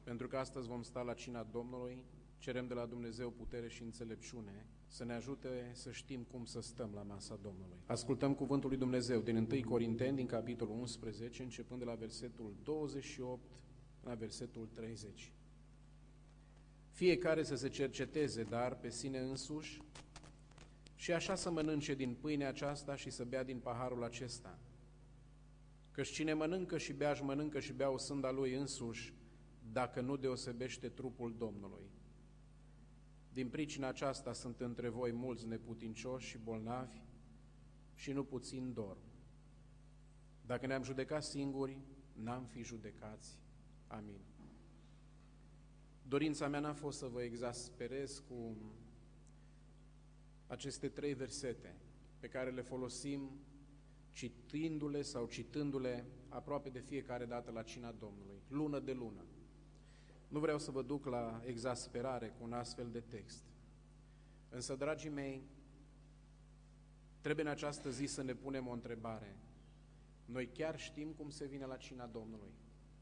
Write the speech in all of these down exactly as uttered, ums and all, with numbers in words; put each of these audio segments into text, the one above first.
pentru că astăzi vom sta la cina Domnului, cerem de la Dumnezeu putere și înțelepciune să ne ajute să știm cum să stăm la masa Domnului. Ascultăm cuvântul lui Dumnezeu din întâi Corinteni, din capitolul unsprezece, începând de la versetul douăzeci și opt la versetul treizeci. Fiecare să se cerceteze, dar pe sine însuși, și așa să mănânce din pâinea aceasta și să bea din paharul acesta. Căci cine mănâncă și bea, își mănâncă și bea o sânda lui însuși, dacă nu deosebește trupul Domnului. Din pricina aceasta sunt între voi mulți neputincioși și bolnavi și nu puțin dorm. Dacă ne-am judecat singuri, n-am fi judecați. Amin. Dorința mea n-a fost să vă exasperez cu aceste trei versete pe care le folosim citindu-le sau citându-le aproape de fiecare dată la cina Domnului, lună de lună. Nu vreau să vă duc la exasperare cu un astfel de text. Însă, dragii mei, trebuie în această zi să ne punem o întrebare. Noi chiar știm cum se vine la cina Domnului?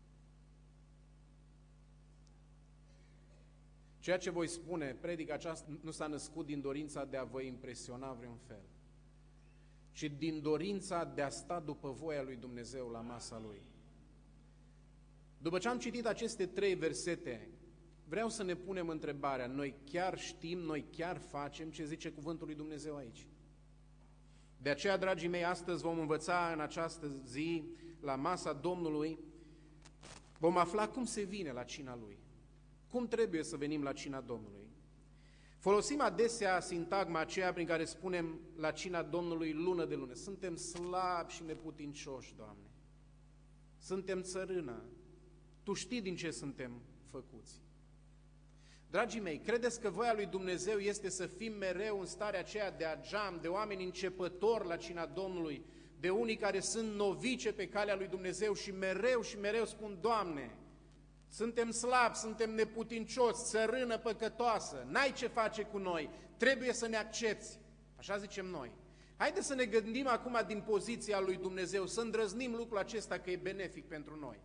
Ceea ce voi spune, predica aceasta nu s-a născut din dorința de a vă impresiona vreun fel, ci din dorința de a sta după voia lui Dumnezeu la masa Lui. După ce am citit aceste trei versete, vreau să ne punem întrebarea, noi chiar știm, noi chiar facem ce zice cuvântul lui Dumnezeu aici? De aceea, dragii mei, astăzi vom învăța în această zi, la masa Domnului, vom afla cum se vine la cina Lui, cum trebuie să venim la cina Domnului. Folosim adesea sintagma aceea prin care spunem la cina Domnului lună de lună. Suntem slabi și neputincioși, Doamne. Suntem țărână. Tu știi din ce suntem făcuți. Dragii mei, credeți că voia lui Dumnezeu este să fim mereu în starea aceea de ageam, de oameni începători la cina Domnului, de unii care sunt novice pe calea lui Dumnezeu și mereu și mereu spun, Doamne, suntem slabi, suntem neputincioși, țărână păcătoasă, n-ai ce face cu noi, trebuie să ne accepți. Așa zicem noi. Haideți să ne gândim acum din poziția lui Dumnezeu, să îndrăznim lucrul acesta că e benefic pentru noi.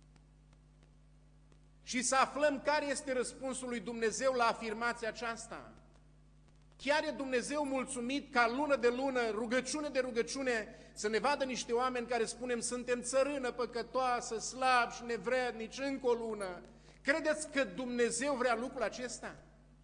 Și să aflăm care este răspunsul lui Dumnezeu la afirmația aceasta. Chiar e Dumnezeu mulțumit ca lună de lună, rugăciune de rugăciune, să ne vadă niște oameni care spunem suntem țărână păcătoasă, slabi și nevrednici, încă o lună. Credeți că Dumnezeu vrea lucrul acesta?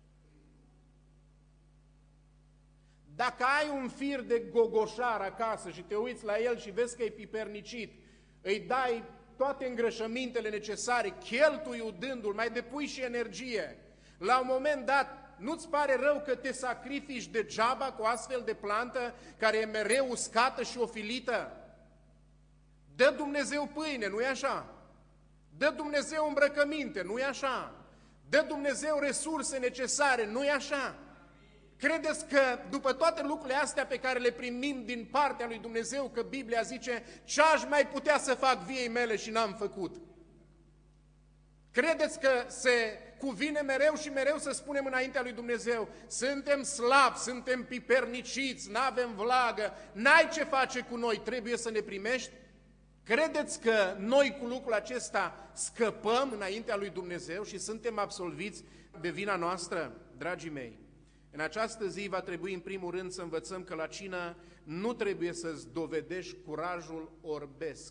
Dacă ai un fir de gogoșar acasă și te uiți la el și vezi că e pipernicit, îi dai toate îngrășămintele necesare, cheltui udându-l, mai depui și energie, la un moment dat, nu-ți pare rău că te sacrifici degeaba cu astfel de plantă care e mereu uscată și ofilită? Dă Dumnezeu pâine, nu-i așa? Dă Dumnezeu îmbrăcăminte, nu-i așa? Dă Dumnezeu resurse necesare, nu-i așa? Credeți că după toate lucrurile astea pe care le primim din partea lui Dumnezeu, că Biblia zice ce aș mai putea să fac viei mele și n-am făcut? Credeți că se cuvine mereu și mereu să spunem înaintea lui Dumnezeu, suntem slabi, suntem piperniciți, n-avem vlagă, n-ai ce face cu noi, trebuie să ne primești? Credeți că noi cu lucrul acesta scăpăm înaintea lui Dumnezeu și suntem absolviți de vina noastră? Dragii mei, în această zi va trebui în primul rând să învățăm că la cină nu trebuie să-ți dovedești curajul orbesc,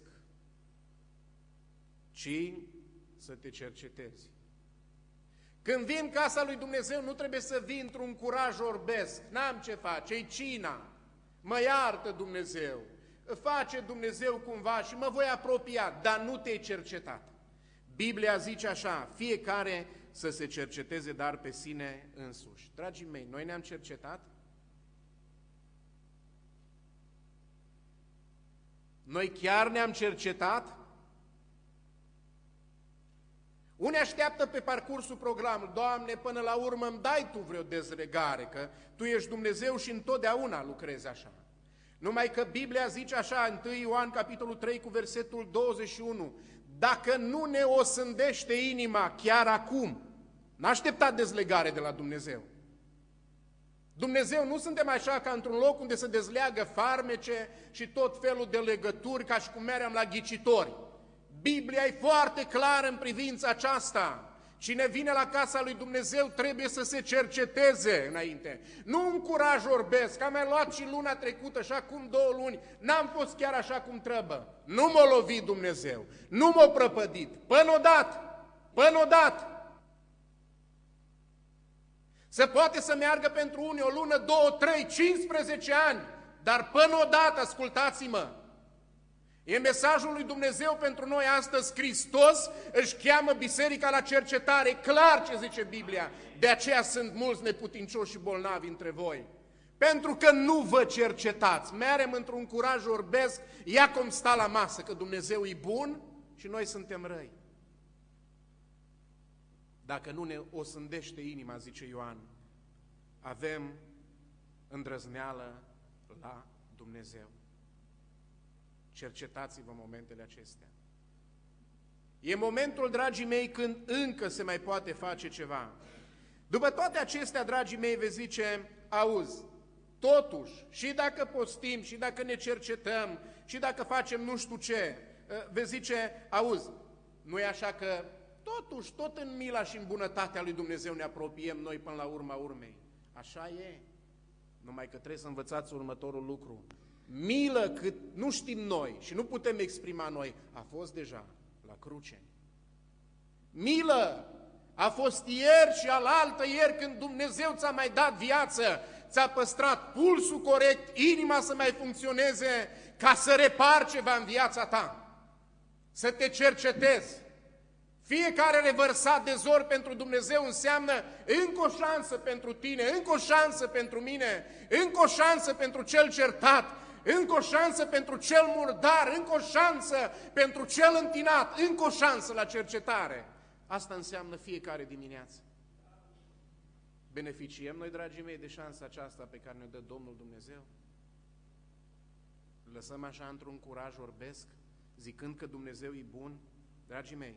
ci să te cercetezi. Când vii în casa lui Dumnezeu, nu trebuie să vii într-un curaj orbesc. N-am ce face, e cina. Mă iartă Dumnezeu. Face Dumnezeu cumva și mă voi apropia, dar nu te-ai cercetat. Biblia zice așa, fiecare să se cerceteze, dar pe sine însuși. Dragii mei, noi ne-am cercetat? Noi chiar ne-am cercetat? Unii așteaptă pe parcursul programului, Doamne, până la urmă îmi dai Tu vreo dezlegare, că Tu ești Dumnezeu și întotdeauna lucrezi așa. Numai că Biblia zice așa, întâi Ioan, capitolul trei, cu versetul douăzeci și unu, dacă nu ne osândește inima chiar acum, n-a așteptat dezlegare de la Dumnezeu. Dumnezeu nu suntem așa ca într-un loc unde se dezleagă farmece și tot felul de legături, ca și cum meream la ghicitori. Biblia e foarte clară în privința aceasta. Cine vine la casa lui Dumnezeu trebuie să se cerceteze înainte. Nu un curaj orbesc, am mai luat și luna trecută și acum două luni, n-am fost chiar așa cum trebuie. Nu m-a lovit Dumnezeu, nu m-a prăpădit, până odată, până odată. Se poate să meargă pentru unii o lună, două, trei, cincisprezece ani, dar până odată, ascultați-mă, e mesajul lui Dumnezeu pentru noi astăzi. Hristos își cheamă biserica la cercetare, clar ce zice Biblia. De aceea sunt mulți neputincioși și bolnavi între voi. Pentru că nu vă cercetați. Merem într-un curaj orbesc, ia cum sta la masă, că Dumnezeu e bun și noi suntem răi. Dacă nu ne osândește inima, zice Ioan, avem îndrăzneală la Dumnezeu. Cercetați-vă momentele acestea. E momentul, dragii mei, când încă se mai poate face ceva. După toate acestea, dragii mei, vei zice, auzi, totuși, și dacă postim, și dacă ne cercetăm, și dacă facem nu știu ce, vei zice, auzi, nu e așa că totuși, tot în mila și în bunătatea lui Dumnezeu ne apropiem noi până la urma urmei. Așa e. Numai că trebuie să învățați următorul lucru. Milă cât nu știm noi și nu putem exprima noi, a fost deja la cruce. Milă a fost ieri și alaltă ieri când Dumnezeu ți-a mai dat viață, ți-a păstrat pulsul corect, inima să mai funcționeze ca să repari ceva în viața ta, să te cercetezi. Fiecare revărsat de zor pentru Dumnezeu înseamnă încă o șansă pentru tine, încă o șansă pentru mine, încă o șansă pentru cel certat, încă o șansă pentru cel murdar, încă o șansă pentru cel întinat, încă o șansă la cercetare. Asta înseamnă fiecare dimineață. Beneficiem noi, dragii mei, de șansa aceasta pe care ne dă Domnul Dumnezeu? Lăsăm așa într-un curaj orbesc, zicând că Dumnezeu e bun? Dragii mei,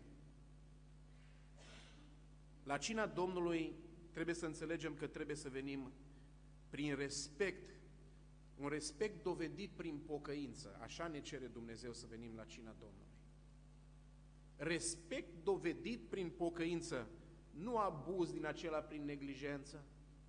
la cina Domnului trebuie să înțelegem că trebuie să venim prin respect, un respect dovedit prin pocăință. Așa ne cere Dumnezeu să venim la cina Domnului. Respect dovedit prin pocăință, nu abuz din acela prin neglijență.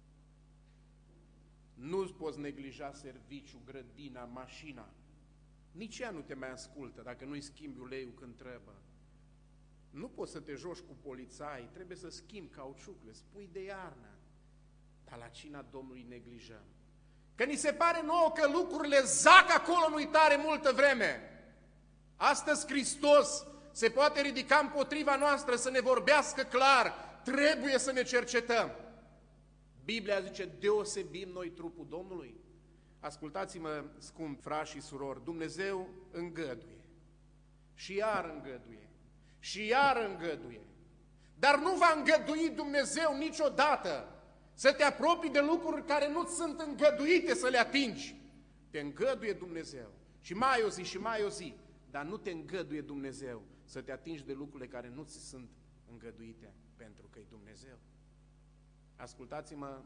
Nu-ți poți neglija serviciul, grădina, mașina. Nici ea nu te mai ascultă dacă nu-i schimbi uleiul când trebuie. Nu poți să te joci cu polițai, trebuie să schimbi cauciucule, spui de iarnă. Dar la cina Domnului neglijăm. Că ni se pare nouă că lucrurile zac acolo, nu-i tare multă vreme. Astăzi Hristos se poate ridica împotriva noastră să ne vorbească clar, trebuie să ne cercetăm. Biblia zice, deosebim noi trupul Domnului. Ascultați-mă, scump frați și surori, Dumnezeu îngăduie și iar îngăduie și iar îngăduie. Dar nu va îngădui Dumnezeu niciodată să te apropii de lucruri care nu sunt îngăduite să le atingi. Te îngăduie Dumnezeu și mai o zi și mai o zi, dar nu te îngăduie Dumnezeu să te atingi de lucrurile care nu ți sunt îngăduite pentru că e Dumnezeu. Ascultați-mă,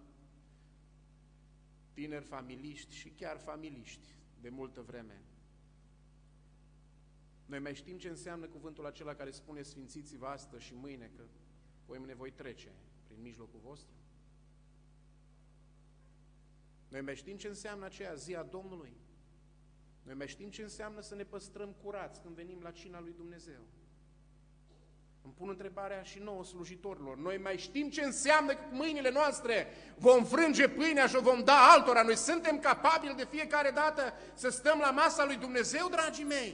tineri familiști și chiar familiști de multă vreme. Noi mai știm ce înseamnă cuvântul acela care spune sfințiți-vă astăzi și mâine, că mâine voi trece prin mijlocul vostru? Noi mai știm ce înseamnă aceea zi a Domnului? Noi mai știm ce înseamnă să ne păstrăm curați când venim la cina lui Dumnezeu? Îmi pun întrebarea și nouă slujitorilor. Noi mai știm ce înseamnă că cu mâinile noastre vom frânge pâinea și o vom da altora? Noi suntem capabili de fiecare dată să stăm la masa lui Dumnezeu, dragii mei?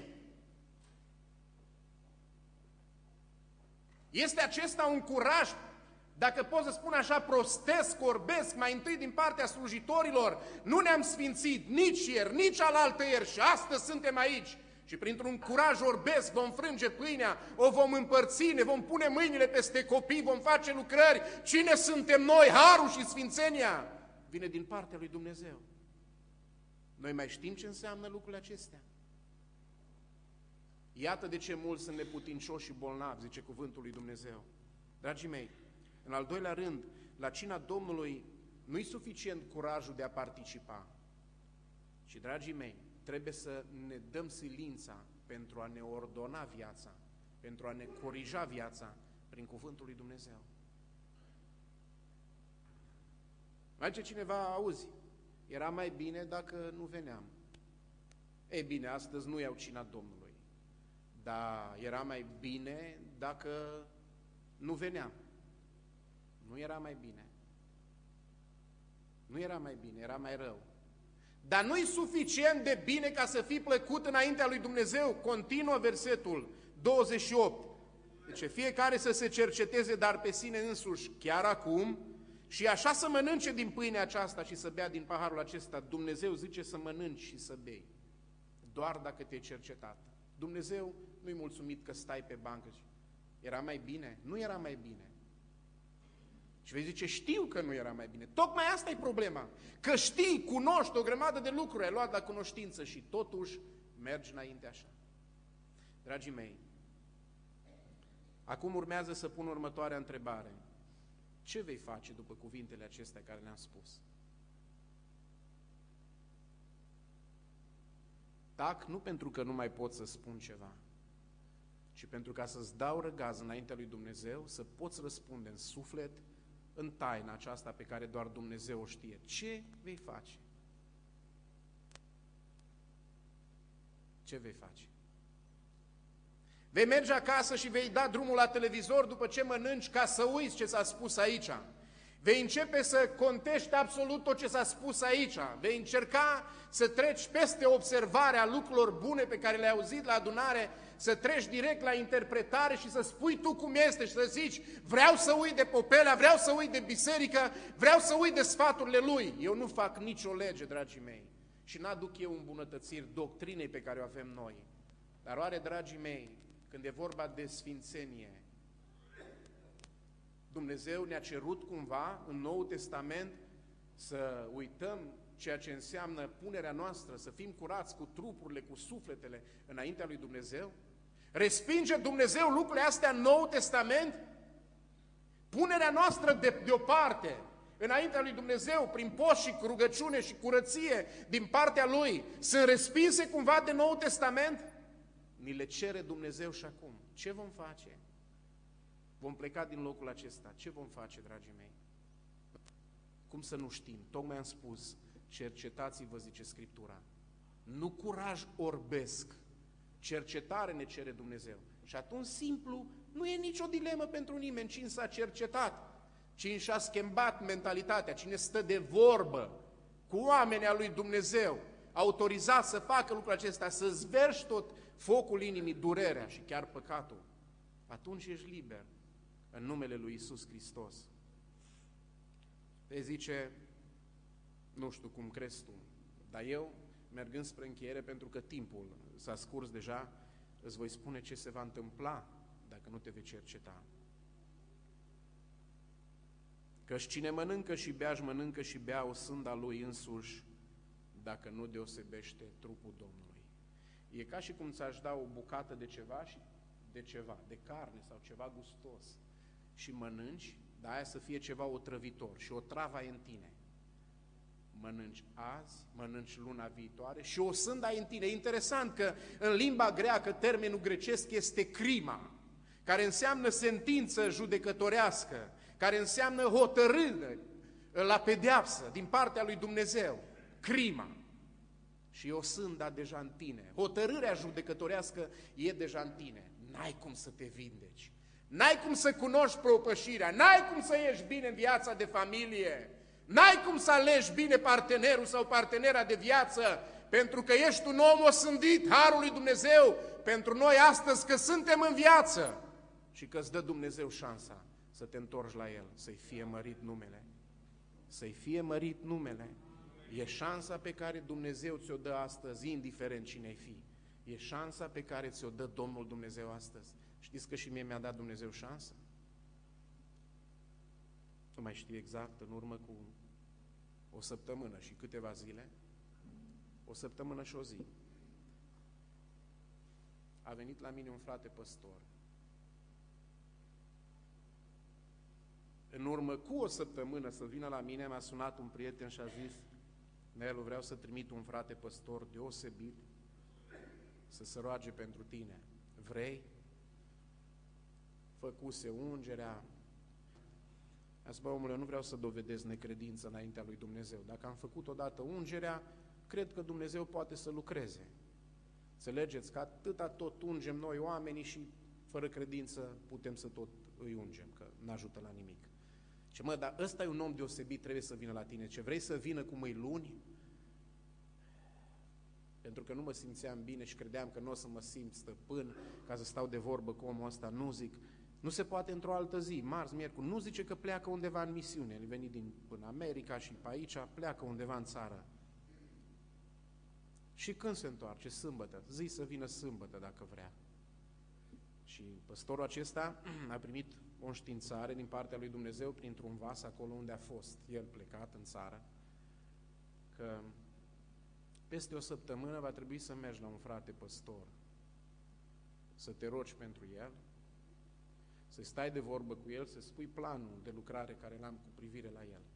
Este acesta un curaj, dacă pot să spun așa, prostesc, orbesc, mai întâi din partea slujitorilor? Nu ne-am sfințit nici ieri, nici alaltă ieri și astăzi suntem aici. Și printr-un curaj orbesc vom frânge pâinea, o vom împărți, ne vom pune mâinile peste copii, vom face lucrări. Cine suntem noi? Harul și sfințenia vine din partea lui Dumnezeu. Noi mai știm ce înseamnă lucrurile acestea? Iată de ce mulți sunt neputincioși și bolnavi, zice cuvântul lui Dumnezeu. Dragii mei, în al doilea rând, la cina Domnului nu-i suficient curajul de a participa, ci, dragii mei, trebuie să ne dăm silința pentru a ne ordona viața pentru a ne corija viața prin cuvântul lui Dumnezeu. Mai zice cineva, auzi, era mai bine dacă nu veneam. Ei bine, astăzi nu iau cina Domnului, dar era mai bine dacă nu veneam. Nu era mai bine. Nu era mai bine, era mai rău. Dar nu-i suficient de bine ca să fii plăcut înaintea lui Dumnezeu. Continuă versetul douăzeci și opt. Deci fiecare să se cerceteze, dar pe sine însuși, chiar acum, și așa să mănânce din pâinea aceasta și să bea din paharul acesta. Dumnezeu zice să mănânci și să bei, doar dacă te-ai cercetat. Dumnezeu nu-i mulțumit că stai pe bancă. Era mai bine? Nu era mai bine. Și vei zice, știu că nu era mai bine. Tocmai asta e problema. Că știi, cunoști o grămadă de lucruri, ai luat la cunoștință și totuși mergi înainte așa. Dragii mei, acum urmează să pun următoarea întrebare. Ce vei face după cuvintele acestea care le-am spus? Tac nu pentru că nu mai pot să spun ceva, ci pentru ca să-ți dau răgaz înaintea lui Dumnezeu, să poți răspunde în suflet, în taina aceasta pe care doar Dumnezeu o știe. Ce vei face? Ce vei face? Vei merge acasă și vei da drumul la televizor după ce mănânci ca să uiți ce s-a spus aici. Vei începe să contești absolut tot ce s-a spus aici. Vei încerca să treci peste observarea lucrurilor bune pe care le-ai auzit la adunare, să treci direct la interpretare și să spui tu cum este și să zici, vreau să uit de Popelea, vreau să uit de biserică, vreau să uit de sfaturile lui. Eu nu fac nicio lege, dragii mei, și n-aduc eu îmbunătățiri doctrinei pe care o avem noi. Dar oare, dragii mei, când e vorba de sfințenie, Dumnezeu ne-a cerut cumva în Noul Testament să uităm ceea ce înseamnă punerea noastră, să fim curați cu trupurile, cu sufletele înaintea lui Dumnezeu? Respinge Dumnezeu lucrurile astea în Noul Testament? Punerea noastră de, deoparte înaintea lui Dumnezeu, prin post și rugăciune și curăție din partea Lui, sunt respinse cumva de Noul Testament? Ni le cere Dumnezeu și acum. Ce vom face? Vom pleca din locul acesta. Ce vom face, dragii mei? Cum să nu știm? Tocmai am spus, cercetați-vă, zice Scriptura. Nu curaj orbesc, cercetare ne cere Dumnezeu. Și atunci, simplu, nu e nicio dilemă pentru nimeni. Cine s-a cercetat, cine și-a schimbat mentalitatea, cine stă de vorbă cu oamenii lui Dumnezeu, autorizat să facă lucrul acesta, să-ți vergi tot focul inimii, durerea și chiar păcatul, atunci ești liber în numele lui Iisus Hristos. Te zice, nu știu cum crezi tu, dar eu, mergând spre încheiere, pentru că timpul s-a scurs deja, îți voi spune ce se va întâmpla dacă nu te vei cerceta. Căci cine mănâncă și bea, își mănâncă și bea o sânda lui însuși, dacă nu deosebește trupul Domnului. E ca și cum ți-aș da o bucată de ceva și de ceva, de carne sau ceva gustos și mănânci, dar aia să fie ceva otrăvitor și o travă e în tine. Mănânci azi, mănânci luna viitoare și o sândă ai în tine. E interesant că în limba greacă termenul grecesc este crima, care înseamnă sentință judecătorească, care înseamnă hotărâre la pedeapsă din partea lui Dumnezeu. Crima. Și o sânda deja în tine. Hotărârea judecătorească e deja în tine. N-ai cum să te vindeci. N-ai cum să cunoști propășirea. N-ai cum să ieși bine în viața de familie. N-ai cum să alegi bine partenerul sau partenera de viață, pentru că ești un om osândit, harul lui Dumnezeu, pentru noi astăzi că suntem în viață și că îți dă Dumnezeu șansa să te întorci la El, să-i fie mărit numele. Să-i fie mărit numele. E șansa pe care Dumnezeu ți-o dă astăzi, indiferent cine ai fi. E șansa pe care ți-o dă Domnul Dumnezeu astăzi. Știți că și mie mi-a dat Dumnezeu șansă? Nu mai știu exact, în urmă cu o săptămână și câteva zile, o săptămână și o zi, a venit la mine un frate păstor. În urmă cu o săptămână să vină la mine, m-a sunat un prieten și a zis, Nelu, vreau să trimit un frate păstor deosebit să se roage pentru tine. Vrei? făcuse ungerea. A zis, bă, omule, eu nu vreau să dovedesc necredință înaintea lui Dumnezeu. Dacă am făcut odată ungerea, cred că Dumnezeu poate să lucreze. Înțelegeți că atâta tot ungem noi oamenii și fără credință putem să tot îi ungem, că n-ajută la nimic. Ce mă, dar ăsta e un om deosebit, trebuie să vină la tine. Ce vrei să vină cu mâini luni? Pentru că nu mă simțeam bine și credeam că nu o să mă simt stăpân ca să stau de vorbă cu omul ăsta. Nu zic, nu se poate într-o altă zi, marți, miercuri. Nu zice că pleacă undeva în misiune. El venit din în America și pe aici, pleacă undeva în țară. Și când se întoarce? Sâmbătă. Zi să vină sâmbătă dacă vrea. Și păstorul acesta a primit o înștiințare din partea lui Dumnezeu printr-un vas acolo unde a fost el plecat în țară, că peste o săptămână va trebui să mergi la un frate păstor, să te rogi pentru el, să stai de vorbă cu el, să spui planul de lucrare care l-am cu privire la el.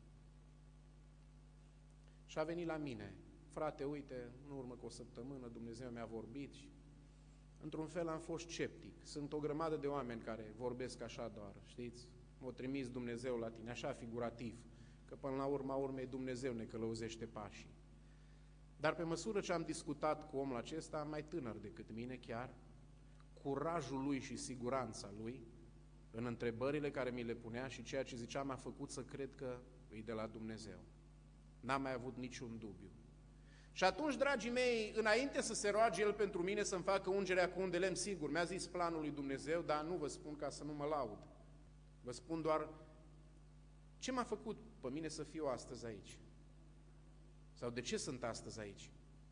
Și a venit la mine, frate, uite, în urmă cu o săptămână Dumnezeu mi-a vorbit și într-un fel am fost sceptic. Sunt o grămadă de oameni care vorbesc așa doar, știți? M-a trimis Dumnezeu la tine, așa figurativ, că până la urma urmei Dumnezeu ne călăuzește pașii. Dar pe măsură ce am discutat cu omul acesta, mai tânăr decât mine chiar, curajul lui și siguranța lui, în întrebările care mi le punea și ceea ce zicea, m-a făcut să cred că e de la Dumnezeu. N-am mai avut niciun dubiu. Și atunci, dragii mei, înainte să se roage el pentru mine să-mi facă ungerea cu un de lemn, sigur, mi-a zis planul lui Dumnezeu, dar nu vă spun ca să nu mă laud. Vă spun doar ce m-a făcut pe mine să fiu astăzi aici. Sau de ce sunt astăzi aici.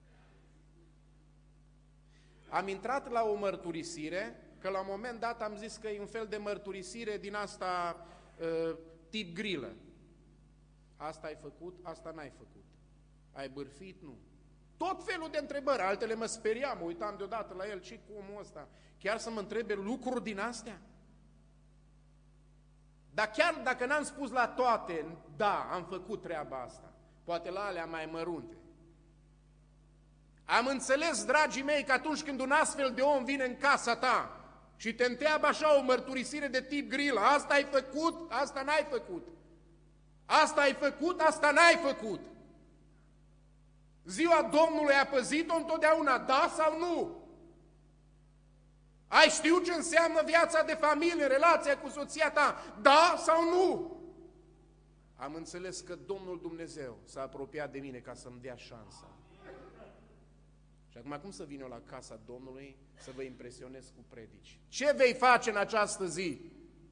Am intrat la o mărturisire, că la un moment dat am zis că e un fel de mărturisire din asta uh, tip grilă. Asta ai făcut, asta n-ai făcut. Ai bârfit? Nu. Tot felul de întrebări, altele mă speriam, mă uitam deodată la el, ce cu omul ăsta? Chiar să mă întrebe lucruri din astea? Dar chiar dacă n-am spus la toate, da, am făcut treaba asta, poate la alea mai mărunte. Am înțeles, dragii mei, că atunci când un astfel de om vine în casa ta și te întreabă așa o mărturisire de tip grilă, asta ai făcut, asta n-ai făcut. Asta ai făcut, asta n-ai făcut. Ziua Domnului a păzit-o întotdeauna, da sau nu? Ai știut ce înseamnă viața de familie, relația cu soția ta, da sau nu? Am înțeles că Domnul Dumnezeu s-a apropiat de mine ca să-mi dea șansa. Și acum cum să vin eu la casa Domnului să vă impresionez cu predici? Ce vei face în această zi?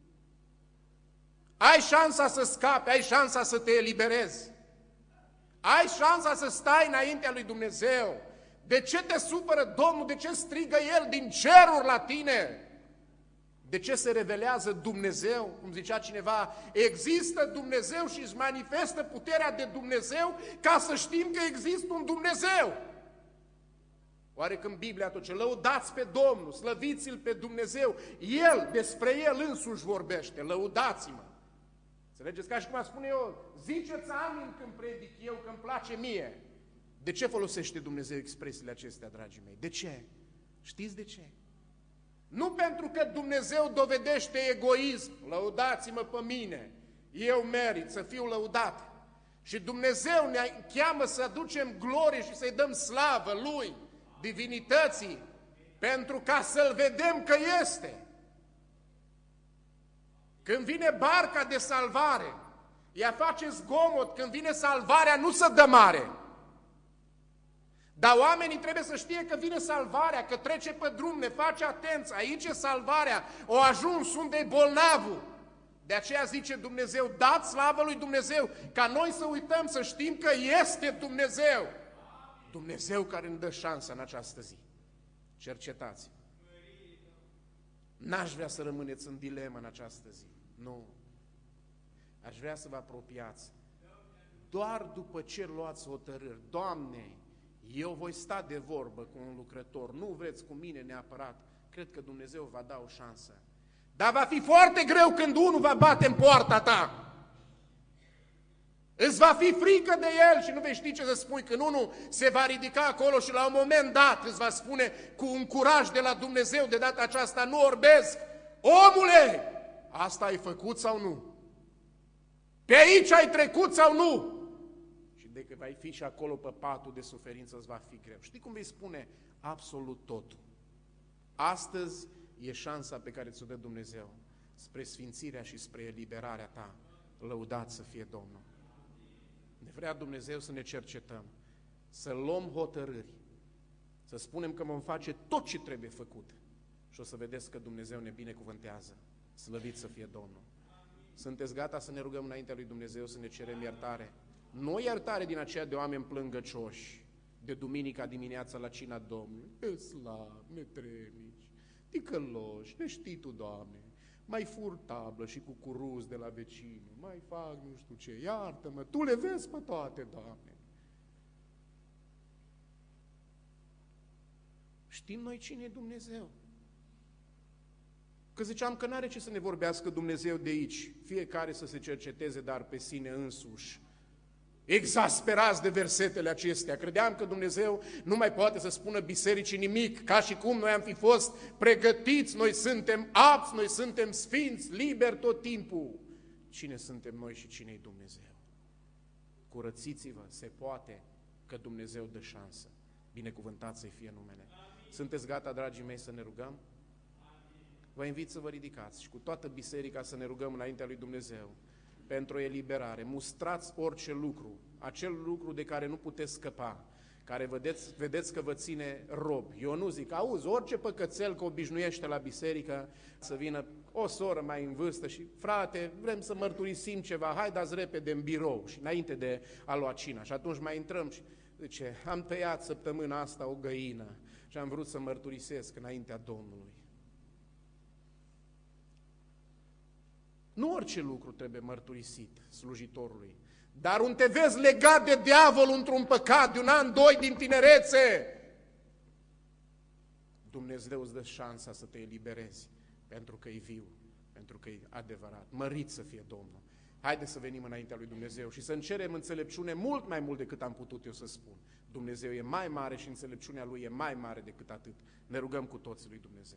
Ai șansa să scapi, ai șansa să te eliberezi. Ai șansa să stai înaintea lui Dumnezeu. De ce te supără Domnul? De ce strigă El din ceruri la tine? De ce se revelează Dumnezeu? Cum zicea cineva, există Dumnezeu și își manifestă puterea de Dumnezeu ca să știm că există un Dumnezeu. Oare când Biblia tot ce lăudați pe Domnul, slăviți-L pe Dumnezeu, El, despre El însuși vorbește, lăudați-mă. Înțelegeți? Ca și cum spune eu, ziceți amin când predic eu, că îmi place mie. De ce folosește Dumnezeu expresiile acestea, dragii mei? De ce? Știți de ce? Nu pentru că Dumnezeu dovedește egoism, lăudați-mă pe mine, eu merit să fiu lăudat. Și Dumnezeu ne cheamă să aducem glorie și să-i dăm slavă Lui, divinității, pentru ca să-L vedem că este. Când vine barca de salvare, ea face zgomot, când vine salvarea nu se dă mare. Dar oamenii trebuie să știe că vine salvarea, că trece pe drum, ne face atenți, aici e salvarea, o ajuns unde e bolnavul. De aceea zice Dumnezeu, dați slavă lui Dumnezeu, ca noi să uităm, să știm că este Dumnezeu. Dumnezeu care ne dă șansa în această zi. Cercetați. N-aș vrea să rămâneți în dilemă în această zi. Nu. Aș vrea să vă apropiați. Doar după ce luați hotărâri. Doamne, eu voi sta de vorbă cu un lucrător. Nu vreți cu mine neapărat. Cred că Dumnezeu va da o șansă. Dar va fi foarte greu când unul va bate în poarta ta. Îți va fi frică de el și nu vei ști ce să spui. Când unul se va ridica acolo și la un moment dat îți va spune cu un curaj de la Dumnezeu, de data aceasta nu orbesc. Omule, asta ai făcut sau nu? Pe aici ai trecut sau nu? Și de că vei fi și acolo pe patul de suferință îți va fi greu. Știi cum vei spune absolut totul? Astăzi e șansa pe care ți-o dă Dumnezeu spre sfințirea și spre eliberarea ta. Lăudat să fie Domnul. Ne vrea Dumnezeu să ne cercetăm, să luăm hotărâri, să spunem că vom face tot ce trebuie făcut și o să vedeți că Dumnezeu ne binecuvântează. Slăvit să fie Domnul. Sunteți gata să ne rugăm înaintea lui Dumnezeu să ne cerem iertare? Nu o iertare din aceea de oameni plângăcioși, de duminica dimineața la cina Domnului. E slab, netrebnici, ticăloși, ne știi Tu, Doamne, mai fur tablă și cu curuz de la vecinul, mai fac nu știu ce, iartă-mă, Tu le vezi pe toate, Doamne. Știm noi cine e Dumnezeu. Că ziceam că n-are ce să ne vorbească Dumnezeu de aici, fiecare să se cerceteze, dar pe sine însuși. Exasperați de versetele acestea. Credeam că Dumnezeu nu mai poate să spună bisericii nimic, ca și cum noi am fi fost pregătiți, noi suntem apți, noi suntem sfinți, liberi tot timpul. Cine suntem noi și cine e Dumnezeu? Curățiți-vă, se poate, că Dumnezeu dă șansă. Binecuvântat să-i fie numele. Sunteți gata, dragii mei, să ne rugăm? Vă invit să vă ridicați și cu toată biserica să ne rugăm înaintea lui Dumnezeu pentru eliberare. Mustrați orice lucru, acel lucru de care nu puteți scăpa, care vedeți, vedeți că vă ține rob. Eu nu zic, auzi, orice păcățel că obișnuiește la biserică să vină o soră mai în vârstă și, frate, vrem să mărturisim ceva, hai dați repede în birou și înainte de a lua cina. Și atunci mai intrăm și zice, am tăiat săptămâna asta o găină și am vrut să mărturisesc înaintea Domnului. Nu orice lucru trebuie mărturisit slujitorului, dar un te vezi legat de diavol într-un păcat de un an, doi din tinerețe, Dumnezeu îți dă șansa să te eliberezi, pentru că e viu, pentru că e adevărat. Mărit să fie Domnul. Haideți să venim înaintea lui Dumnezeu și să-mi cerem înțelepciune mult mai mult decât am putut eu să spun. Dumnezeu e mai mare și înțelepciunea Lui e mai mare decât atât. Ne rugăm cu toții lui Dumnezeu.